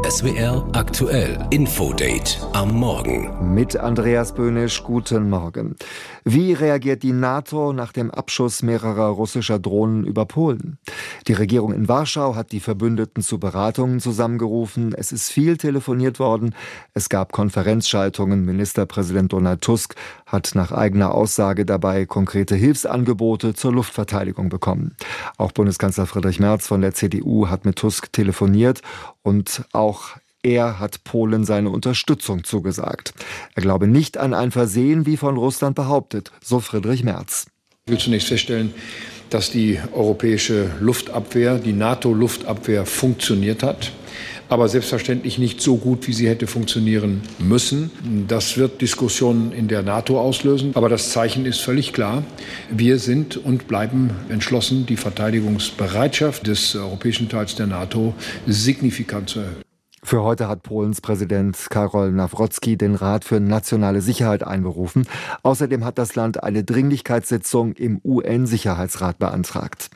SWR aktuell Infodate am Morgen. Mit Andreas Böhnisch, guten Morgen. Wie reagiert die NATO nach dem Abschuss mehrerer russischer Drohnen über Polen? Die Regierung in Warschau hat die Verbündeten zu Beratungen zusammengerufen. Es ist viel telefoniert worden. Es gab Konferenzschaltungen. Ministerpräsident Donald Tusk hat nach eigener Aussage dabei konkrete Hilfsangebote zur Luftverteidigung bekommen. Auch Bundeskanzler Friedrich Merz von der CDU hat mit Tusk telefoniert und auch er hat Polen seine Unterstützung zugesagt. Er glaube nicht an ein Versehen, wie von Russland behauptet, so Friedrich Merz. Ich will zunächst feststellen, dass die europäische Luftabwehr, die NATO-Luftabwehr funktioniert hat, aber selbstverständlich nicht so gut, wie sie hätte funktionieren müssen. Das wird Diskussionen in der NATO auslösen, aber das Zeichen ist völlig klar. Wir sind und bleiben entschlossen, die Verteidigungsbereitschaft des europäischen Teils der NATO signifikant zu erhöhen. Für heute hat Polens Präsident Karol Nawrocki den Rat für nationale Sicherheit einberufen. Außerdem hat das Land eine Dringlichkeitssitzung im UN-Sicherheitsrat beantragt.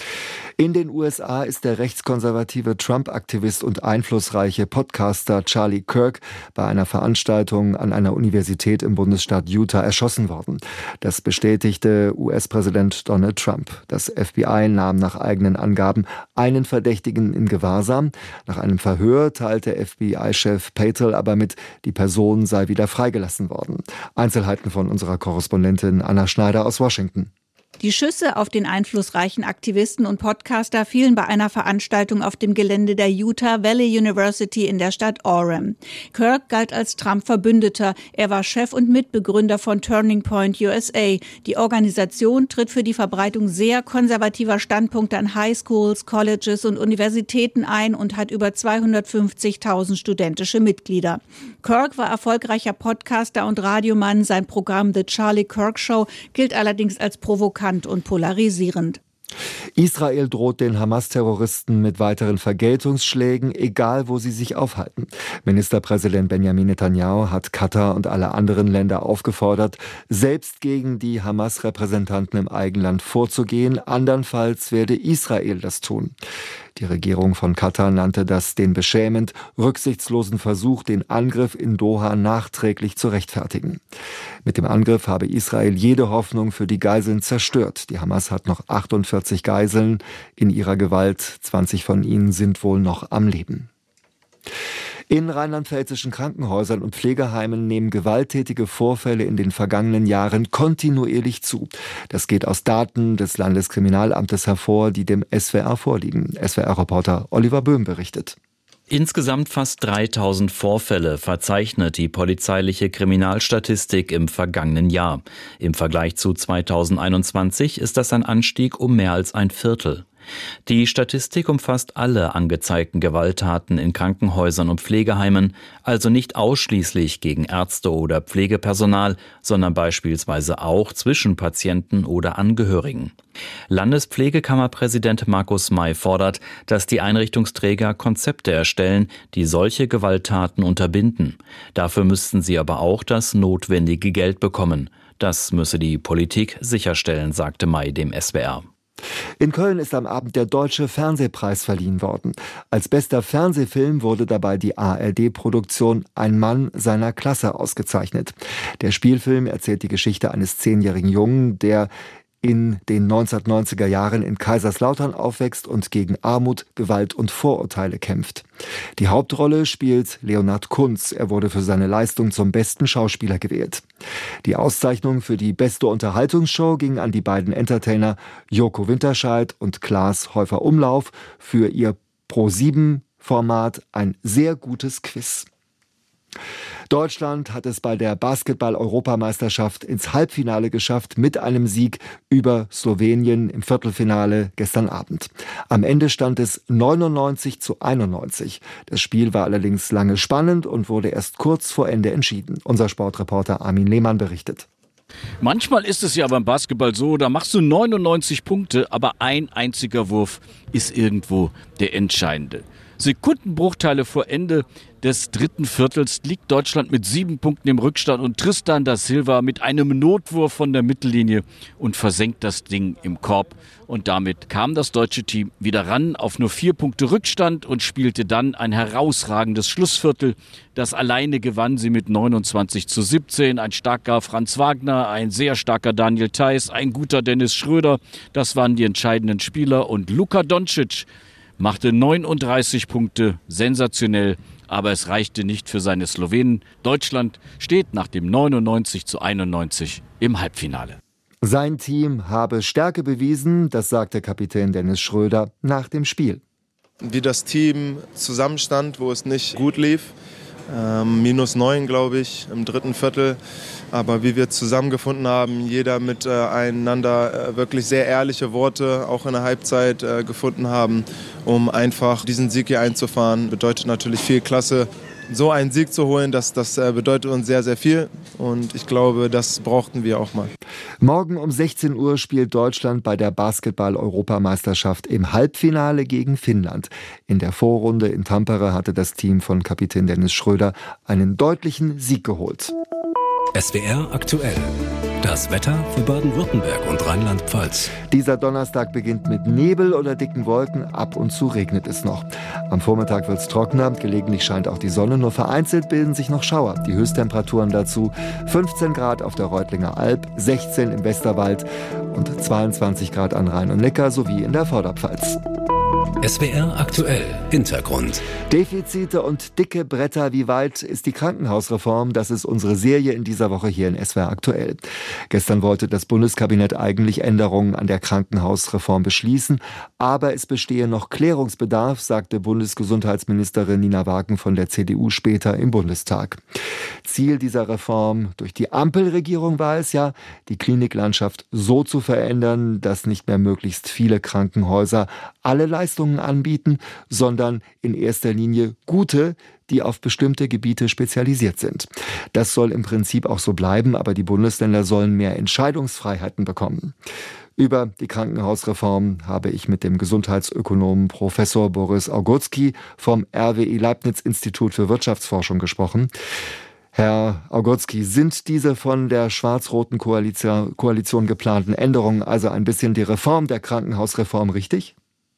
In den USA ist der rechtskonservative Trump-Aktivist und einflussreiche Podcaster Charlie Kirk bei einer Veranstaltung an einer Universität im Bundesstaat Utah erschossen worden. Das bestätigte US-Präsident Donald Trump. Das FBI nahm nach eigenen Angaben einen Verdächtigen in Gewahrsam. Nach einem Verhör teilte FBI-Chef Patel aber mit, die Person sei wieder freigelassen worden. Einzelheiten von unserer Korrespondentin Anna Schneider aus Washington. Die Schüsse auf den einflussreichen Aktivisten und Podcaster fielen bei einer Veranstaltung auf dem Gelände der Utah Valley University in der Stadt Orem. Kirk galt als Trump-Verbündeter. Er war Chef und Mitbegründer von Turning Point USA. Die Organisation tritt für die Verbreitung sehr konservativer Standpunkte an Highschools, Colleges und Universitäten ein und hat über 250.000 studentische Mitglieder. Kirk war erfolgreicher Podcaster und Radiomann. Sein Programm The Charlie Kirk Show gilt allerdings als provokant und polarisierend. Israel droht den Hamas-Terroristen mit weiteren Vergeltungsschlägen, egal wo sie sich aufhalten. Ministerpräsident Benjamin Netanyahu hat Katar und alle anderen Länder aufgefordert, selbst gegen die Hamas-Repräsentanten im Eigenland vorzugehen. Andernfalls werde Israel das tun. Die Regierung von Katar nannte das den beschämend rücksichtslosen Versuch, den Angriff in Doha nachträglich zu rechtfertigen. Mit dem Angriff habe Israel jede Hoffnung für die Geiseln zerstört. Die Hamas hat noch 48 Geiseln in ihrer Gewalt. 20 von ihnen sind wohl noch am Leben. In rheinland-pfälzischen Krankenhäusern und Pflegeheimen nehmen gewalttätige Vorfälle in den vergangenen Jahren kontinuierlich zu. Das geht aus Daten des Landeskriminalamtes hervor, die dem SWR vorliegen. SWR-Reporter Oliver Böhm berichtet. Insgesamt fast 3000 Vorfälle verzeichnet die polizeiliche Kriminalstatistik im vergangenen Jahr. Im Vergleich zu 2021 ist das ein Anstieg um mehr als ein Viertel. Die Statistik umfasst alle angezeigten Gewalttaten in Krankenhäusern und Pflegeheimen, also nicht ausschließlich gegen Ärzte oder Pflegepersonal, sondern beispielsweise auch zwischen Patienten oder Angehörigen. Landespflegekammerpräsident Markus May fordert, dass die Einrichtungsträger Konzepte erstellen, die solche Gewalttaten unterbinden. Dafür müssten sie aber auch das notwendige Geld bekommen. Das müsse die Politik sicherstellen, sagte May dem SWR. In Köln ist am Abend der Deutsche Fernsehpreis verliehen worden. Als bester Fernsehfilm wurde dabei die ARD-Produktion Ein Mann seiner Klasse ausgezeichnet. Der Spielfilm erzählt die Geschichte eines 10-jährigen Jungen, der in den 1990er Jahren in Kaiserslautern aufwächst und gegen Armut, Gewalt und Vorurteile kämpft. Die Hauptrolle spielt Leonhard Kunz. Er wurde für seine Leistung zum besten Schauspieler gewählt. Die Auszeichnung für die beste Unterhaltungsshow ging an die beiden Entertainer Joko Winterscheid und Klaas Häufer-Umlauf für ihr Pro7-Format Ein sehr gutes Quiz. Deutschland hat es bei der Basketball-Europameisterschaft ins Halbfinale geschafft mit einem Sieg über Slowenien im Viertelfinale gestern Abend. Am Ende stand es 99:91. Das Spiel war allerdings lange spannend und wurde erst kurz vor Ende entschieden. Unser Sportreporter Armin Lehmann berichtet. Manchmal ist es ja beim Basketball so, da machst du 99 Punkte, aber ein einziger Wurf ist irgendwo der entscheidende. Sekundenbruchteile vor Ende des dritten Viertels liegt Deutschland mit 7 Punkten im Rückstand und Tristan da Silva mit einem Notwurf von der Mittellinie und versenkt das Ding im Korb. Und damit kam das deutsche Team wieder ran auf nur 4 Punkte Rückstand und spielte dann ein herausragendes Schlussviertel. Das alleine gewann sie mit 29:17. Ein starker Franz Wagner, ein sehr starker Daniel Theiss, ein guter Dennis Schröder. Das waren die entscheidenden Spieler. Und Luka Doncic machte 39 Punkte, sensationell. Aber es reichte nicht für seine Slowenen. Deutschland steht nach dem 99:91 im Halbfinale. Sein Team habe Stärke bewiesen, das sagte Kapitän Dennis Schröder nach dem Spiel. Wie das Team zusammenstand, wo es nicht gut lief. -9, glaube ich, im dritten Viertel. Aber wie wir zusammengefunden haben, jeder miteinander wirklich sehr ehrliche Worte, auch in der Halbzeit gefunden haben, um einfach diesen Sieg hier einzufahren, bedeutet natürlich viel Klasse. So einen Sieg zu holen, das bedeutet uns sehr, sehr viel. Und ich glaube, das brauchten wir auch mal. Morgen um 16 Uhr spielt Deutschland bei der Basketball-Europameisterschaft im Halbfinale gegen Finnland. In der Vorrunde in Tampere hatte das Team von Kapitän Dennis Schröder einen deutlichen Sieg geholt. SWR aktuell. Das Wetter für Baden-Württemberg und Rheinland-Pfalz. Dieser Donnerstag beginnt mit Nebel oder dicken Wolken. Ab und zu regnet es noch. Am Vormittag wird es trockener. Gelegentlich scheint auch die Sonne. Nur vereinzelt bilden sich noch Schauer. Die Höchsttemperaturen dazu 15 Grad auf der Reutlinger Alb, 16 im Westerwald und 22 Grad an Rhein und Neckar sowie in der Vorderpfalz. SWR aktuell. Hintergrund. Defizite und dicke Bretter. Wie weit ist die Krankenhausreform? Das ist unsere Serie in dieser Woche hier in SWR aktuell. Gestern wollte das Bundeskabinett eigentlich Änderungen an der Krankenhausreform beschließen. Aber es bestehe noch Klärungsbedarf, sagte Bundesgesundheitsministerin Nina Wagen von der CDU später im Bundestag. Ziel dieser Reform durch die Ampelregierung war es ja, die Kliniklandschaft so zu verändern, dass nicht mehr möglichst viele Krankenhäuser alle Leistungen anbieten, sondern in erster Linie gute, die auf bestimmte Gebiete spezialisiert sind. Das soll im Prinzip auch so bleiben, aber die Bundesländer sollen mehr Entscheidungsfreiheiten bekommen. Über die Krankenhausreform habe ich mit dem Gesundheitsökonomen Professor Boris Augutski vom RWI Leibniz Institut für Wirtschaftsforschung gesprochen. Herr Augutski, sind diese von der schwarz-roten Koalition geplanten Änderungen, also ein bisschen die Reform der Krankenhausreform, richtig?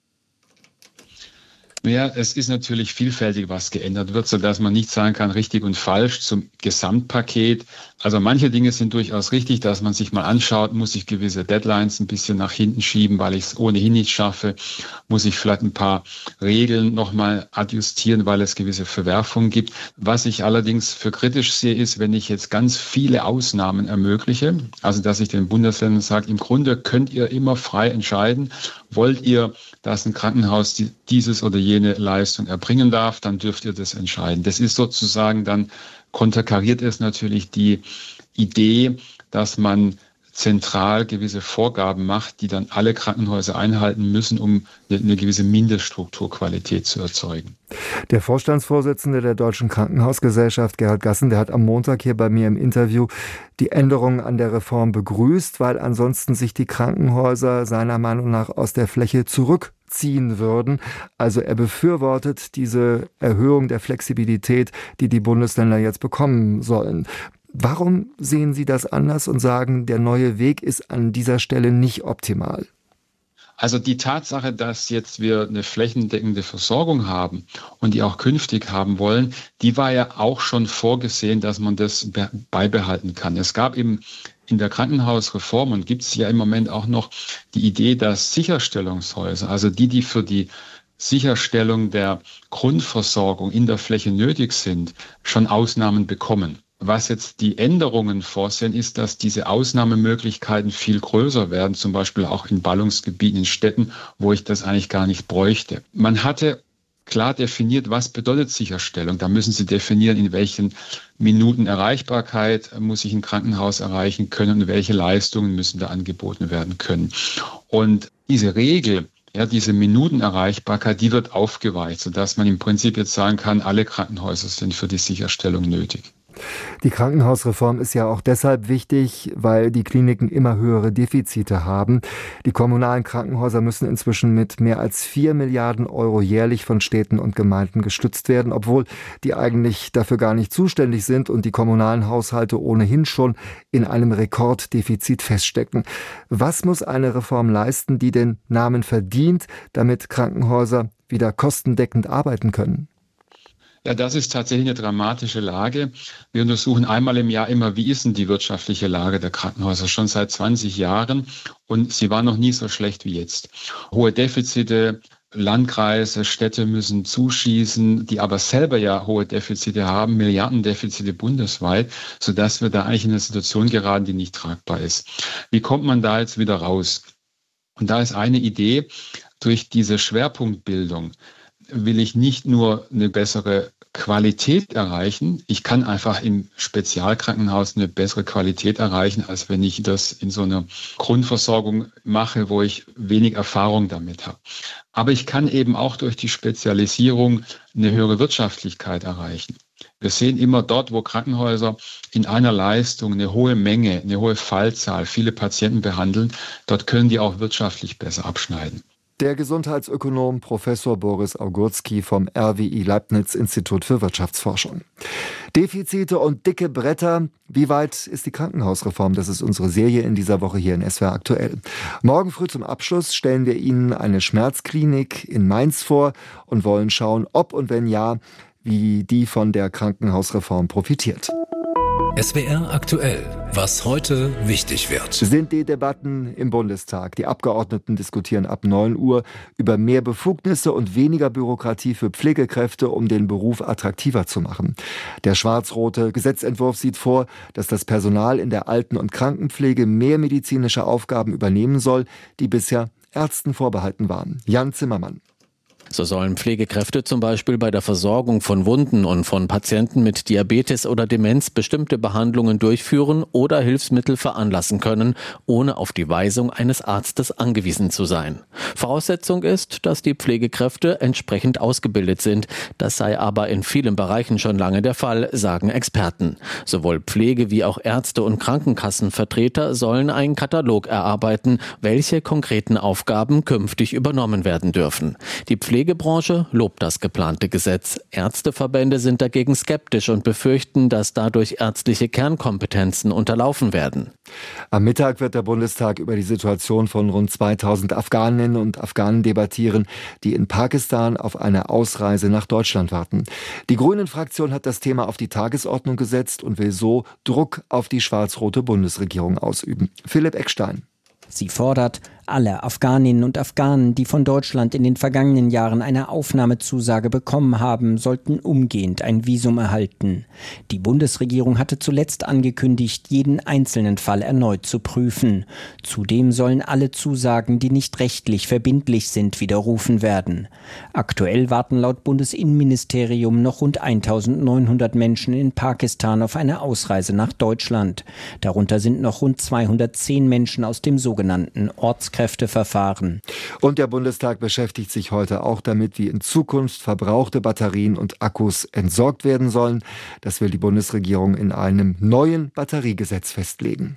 Ja, es ist natürlich vielfältig, was geändert wird, sodass man nicht sagen kann, richtig und falsch zum Gesamtpaket. Also manche Dinge sind durchaus richtig, dass man sich mal anschaut, muss ich gewisse Deadlines ein bisschen nach hinten schieben, weil ich es ohnehin nicht schaffe, muss ich vielleicht ein paar Regeln nochmal adjustieren, weil es gewisse Verwerfungen gibt. Was ich allerdings für kritisch sehe, ist, wenn ich jetzt ganz viele Ausnahmen ermögliche, also dass ich den Bundesländern sage, im Grunde könnt ihr immer frei entscheiden, wollt ihr, dass ein Krankenhaus dieses oder jene Leistung erbringen darf, dann dürft ihr das entscheiden. Das ist sozusagen, dann konterkariert es natürlich die Idee, dass man zentral gewisse Vorgaben macht, die dann alle Krankenhäuser einhalten müssen, um eine gewisse Mindeststrukturqualität zu erzeugen. Der Vorstandsvorsitzende der Deutschen Krankenhausgesellschaft, Gerhard Gassen, der hat am Montag hier bei mir im Interview die Änderungen an der Reform begrüßt, weil ansonsten sich die Krankenhäuser seiner Meinung nach aus der Fläche zurückziehen würden. Also er befürwortet diese Erhöhung der Flexibilität, die die Bundesländer jetzt bekommen sollen. Warum sehen Sie das anders und sagen, der neue Weg ist an dieser Stelle nicht optimal? Also die Tatsache, dass jetzt wir eine flächendeckende Versorgung haben und die auch künftig haben wollen, die war ja auch schon vorgesehen, dass man das beibehalten kann. Es gab eben in der Krankenhausreform und gibt es ja im Moment auch noch die Idee, dass Sicherstellungshäuser, also die für die Sicherstellung der Grundversorgung in der Fläche nötig sind, schon Ausnahmen bekommen. Was jetzt die Änderungen vorsehen, ist, dass diese Ausnahmemöglichkeiten viel größer werden, zum Beispiel auch in Ballungsgebieten, in Städten, wo ich das eigentlich gar nicht bräuchte. Man hatte klar definiert, was bedeutet Sicherstellung. Da müssen Sie definieren, in welchen Minuten Erreichbarkeit muss ich ein Krankenhaus erreichen können und welche Leistungen müssen da angeboten werden können. Und diese Regel, ja, diese Minutenerreichbarkeit, die wird aufgeweicht, sodass man im Prinzip jetzt sagen kann, alle Krankenhäuser sind für die Sicherstellung nötig. Die Krankenhausreform ist ja auch deshalb wichtig, weil die Kliniken immer höhere Defizite haben. Die kommunalen Krankenhäuser müssen inzwischen mit mehr als 4 Milliarden Euro jährlich von Städten und Gemeinden gestützt werden, obwohl die eigentlich dafür gar nicht zuständig sind und die kommunalen Haushalte ohnehin schon in einem Rekorddefizit feststecken. Was muss eine Reform leisten, die den Namen verdient, damit Krankenhäuser wieder kostendeckend arbeiten können? Ja, das ist tatsächlich eine dramatische Lage. Wir untersuchen einmal im Jahr immer, wie ist denn die wirtschaftliche Lage der Krankenhäuser schon seit 20 Jahren und sie war noch nie so schlecht wie jetzt. Hohe Defizite, Landkreise, Städte müssen zuschießen, die aber selber ja hohe Defizite haben, Milliardendefizite bundesweit, sodass wir da eigentlich in eine Situation geraten, die nicht tragbar ist. Wie kommt man da jetzt wieder raus? Und da ist eine Idee, durch diese Schwerpunktbildung will ich nicht nur eine bessere Qualität erreichen. Ich kann einfach im Spezialkrankenhaus eine bessere Qualität erreichen, als wenn ich das in so einer Grundversorgung mache, wo ich wenig Erfahrung damit habe. Aber ich kann eben auch durch die Spezialisierung eine höhere Wirtschaftlichkeit erreichen. Wir sehen immer dort, wo Krankenhäuser in einer Leistung eine hohe Menge, eine hohe Fallzahl, viele Patienten behandeln, dort können die auch wirtschaftlich besser abschneiden. Der Gesundheitsökonom Professor Boris Augurski vom RWI Leibniz Institut für Wirtschaftsforschung. Defizite und dicke Bretter. Wie weit ist die Krankenhausreform? Das ist unsere Serie in dieser Woche hier in SWR aktuell. Morgen früh zum Abschluss stellen wir Ihnen eine Schmerzklinik in Mainz vor und wollen schauen, ob und wenn ja, wie die von der Krankenhausreform profitiert. SWR aktuell. Was heute wichtig wird. Sind die Debatten im Bundestag. Die Abgeordneten diskutieren ab 9 Uhr über mehr Befugnisse und weniger Bürokratie für Pflegekräfte, um den Beruf attraktiver zu machen. Der schwarz-rote Gesetzentwurf sieht vor, dass das Personal in der Alten- und Krankenpflege mehr medizinische Aufgaben übernehmen soll, die bisher Ärzten vorbehalten waren. Jan Zimmermann. So sollen Pflegekräfte zum Beispiel bei der Versorgung von Wunden und von Patienten mit Diabetes oder Demenz bestimmte Behandlungen durchführen oder Hilfsmittel veranlassen können, ohne auf die Weisung eines Arztes angewiesen zu sein. Voraussetzung ist, dass die Pflegekräfte entsprechend ausgebildet sind. Das sei aber in vielen Bereichen schon lange der Fall, sagen Experten. Sowohl Pflege- wie auch Ärzte und Krankenkassenvertreter sollen einen Katalog erarbeiten, welche konkreten Aufgaben künftig übernommen werden dürfen. Die Pflegebranche lobt das geplante Gesetz. Ärzteverbände sind dagegen skeptisch und befürchten, dass dadurch ärztliche Kernkompetenzen unterlaufen werden. Am Mittag wird der Bundestag über die Situation von rund 2000 Afghaninnen und Afghanen debattieren, die in Pakistan auf eine Ausreise nach Deutschland warten. Die Grünen-Fraktion hat das Thema auf die Tagesordnung gesetzt und will so Druck auf die schwarz-rote Bundesregierung ausüben. Philipp Eckstein. Sie fordert, alle Afghaninnen und Afghanen, die von Deutschland in den vergangenen Jahren eine Aufnahmezusage bekommen haben, sollten umgehend ein Visum erhalten. Die Bundesregierung hatte zuletzt angekündigt, jeden einzelnen Fall erneut zu prüfen. Zudem sollen alle Zusagen, die nicht rechtlich verbindlich sind, widerrufen werden. Aktuell warten laut Bundesinnenministerium noch rund 1900 Menschen in Pakistan auf eine Ausreise nach Deutschland. Darunter sind noch rund 210 Menschen aus dem sogenannten Ortskräfteverfahren. Und der Bundestag beschäftigt sich heute auch damit, wie in Zukunft verbrauchte Batterien und Akkus entsorgt werden sollen. Das will die Bundesregierung in einem neuen Batteriegesetz festlegen.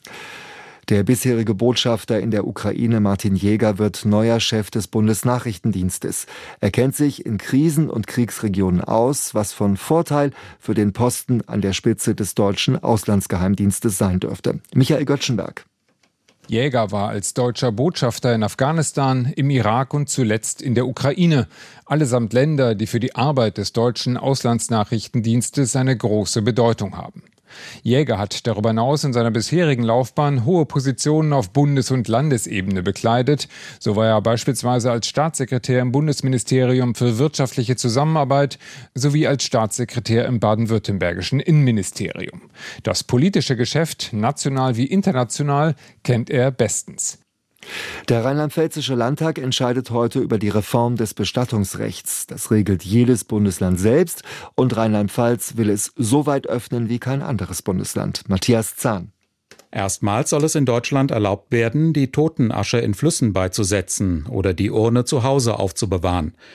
Der bisherige Botschafter in der Ukraine, Martin Jäger, wird neuer Chef des Bundesnachrichtendienstes. Er kennt sich in Krisen- und Kriegsregionen aus, was von Vorteil für den Posten an der Spitze des deutschen Auslandsgeheimdienstes sein dürfte. Michael Göttschenberg. Jäger war als deutscher Botschafter in Afghanistan, im Irak und zuletzt in der Ukraine. Allesamt Länder, die für die Arbeit des deutschen Auslandsnachrichtendienstes eine große Bedeutung haben. Jäger hat darüber hinaus in seiner bisherigen Laufbahn hohe Positionen auf Bundes- und Landesebene bekleidet. So war er beispielsweise als Staatssekretär im Bundesministerium für wirtschaftliche Zusammenarbeit sowie als Staatssekretär im baden-württembergischen Innenministerium. Das politische Geschäft, national wie international, kennt er bestens. Der Rheinland-Pfälzische Landtag entscheidet heute über die Reform des Bestattungsrechts. Das regelt jedes Bundesland selbst und Rheinland-Pfalz will es so weit öffnen wie kein anderes Bundesland. Matthias Zahn. Erstmals soll es in Deutschland erlaubt werden, die Totenasche in Flüssen beizusetzen oder die Urne zu Hause aufzubewahren.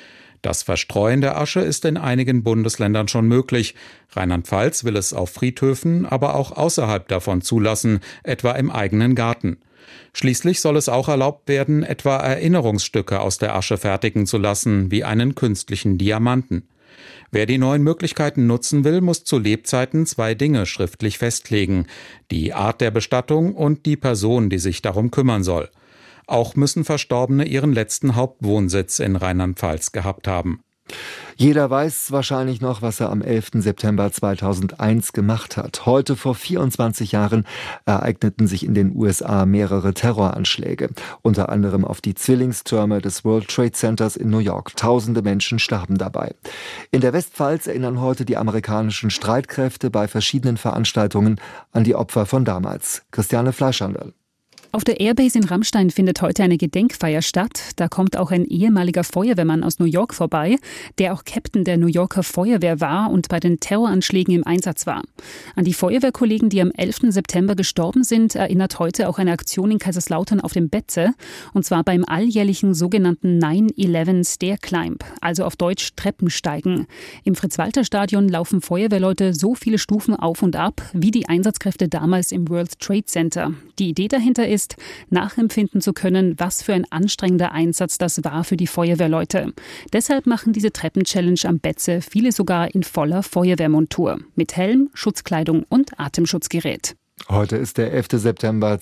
Das Verstreuen der Asche ist in einigen Bundesländern schon möglich. Rheinland-Pfalz will es auf Friedhöfen, aber auch außerhalb davon zulassen, etwa im eigenen Garten. Schließlich soll es auch erlaubt werden, etwa Erinnerungsstücke aus der Asche fertigen zu lassen, wie einen künstlichen Diamanten. Wer die neuen Möglichkeiten nutzen will, muss zu Lebzeiten 2 Dinge schriftlich festlegen: die Art der Bestattung und die Person, die sich darum kümmern soll. Auch müssen Verstorbene ihren letzten Hauptwohnsitz in Rheinland-Pfalz gehabt haben. Jeder weiß wahrscheinlich noch, was er am 11. September 2001 gemacht hat. Heute vor 24 Jahren ereigneten sich in den USA mehrere Terroranschläge, unter anderem auf die Zwillingstürme des World Trade Centers in New York. Tausende Menschen starben dabei. In der Westpfalz erinnern heute die amerikanischen Streitkräfte bei verschiedenen Veranstaltungen an die Opfer von damals. Christiane Fleischhandel. Auf der Airbase in Ramstein findet heute eine Gedenkfeier statt. Da kommt auch ein ehemaliger Feuerwehrmann aus New York vorbei, der auch Captain der New Yorker Feuerwehr war und bei den Terroranschlägen im Einsatz war. An die Feuerwehrkollegen, die am 11. September gestorben sind, erinnert heute auch eine Aktion in Kaiserslautern auf dem Betze. Und zwar beim alljährlichen sogenannten 9/11 Stair Climb, also auf Deutsch Treppensteigen. Im Fritz-Walter-Stadion laufen Feuerwehrleute so viele Stufen auf und ab, wie die Einsatzkräfte damals im World Trade Center. Die Idee dahinter ist, nachempfinden zu können, was für ein anstrengender Einsatz das war für die Feuerwehrleute. Deshalb machen diese Treppen-Challenge am Betze viele sogar in voller Feuerwehrmontur. Mit Helm, Schutzkleidung und Atemschutzgerät. Heute ist der 11. September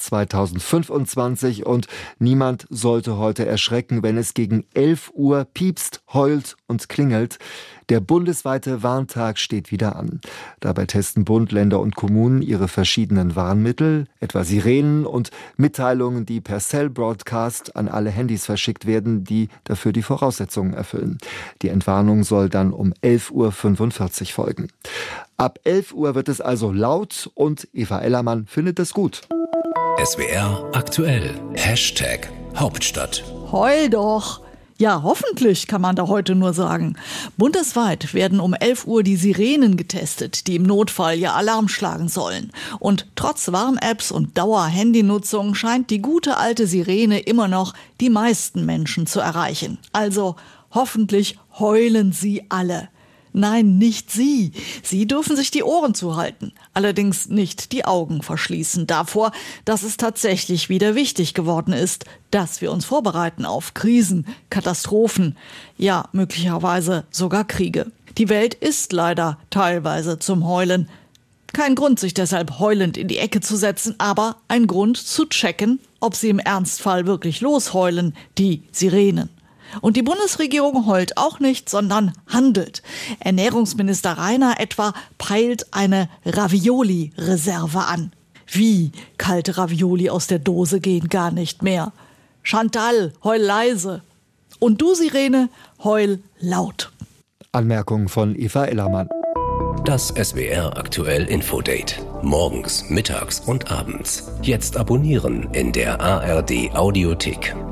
2025 und niemand sollte heute erschrecken, wenn es gegen 11 Uhr piepst, heult und klingelt. Der bundesweite Warntag steht wieder an. Dabei testen Bund, Länder und Kommunen ihre verschiedenen Warnmittel, etwa Sirenen und Mitteilungen, die per Cell-Broadcast an alle Handys verschickt werden, die dafür die Voraussetzungen erfüllen. Die Entwarnung soll dann um 11.45 Uhr folgen. Ab 11 Uhr wird es also laut und Eva Ellermann findet es gut. SWR aktuell. #Hauptstadt. Heul doch! Ja, hoffentlich, kann man da heute nur sagen. Bundesweit werden um 11 Uhr die Sirenen getestet, die im Notfall ja Alarm schlagen sollen. Und trotz Warn-Apps und Dauer-Handynutzung scheint die gute alte Sirene immer noch die meisten Menschen zu erreichen. Also hoffentlich heulen sie alle. Nein, nicht Sie. Sie dürfen sich die Ohren zuhalten. Allerdings nicht die Augen verschließen davor, dass es tatsächlich wieder wichtig geworden ist, dass wir uns vorbereiten auf Krisen, Katastrophen, ja, möglicherweise sogar Kriege. Die Welt ist leider teilweise zum Heulen. Kein Grund, sich deshalb heulend in die Ecke zu setzen, aber ein Grund zu checken, ob sie im Ernstfall wirklich losheulen, die Sirenen. Und die Bundesregierung heult auch nicht, sondern handelt. Ernährungsminister Rainer etwa peilt eine Ravioli-Reserve an. Wie? Kalte Ravioli aus der Dose gehen gar nicht mehr. Chantal, heul leise. Und du, Sirene, heul laut. Anmerkung von Eva Ellermann. Das SWR aktuell Infodate. Morgens, mittags und abends. Jetzt abonnieren in der ARD Audiothek.